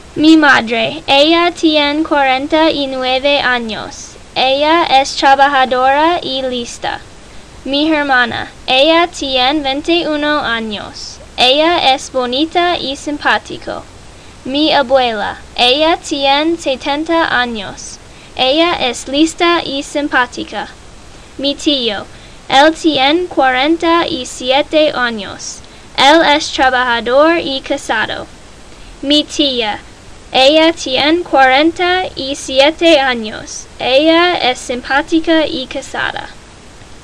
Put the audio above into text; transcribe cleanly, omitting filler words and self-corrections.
Mi madre, ella tiene 49 años. Ella es trabajadora y lista. Mi hermana, ella tiene 21 años. Ella es bonita y simpático. Mi abuela, ella tiene 70 años. Ella es lista y simpática. Mi tío, él tiene 47 años. Él es trabajador y casado. Mi tía, ella tiene 47 años. Ella es simpática y casada.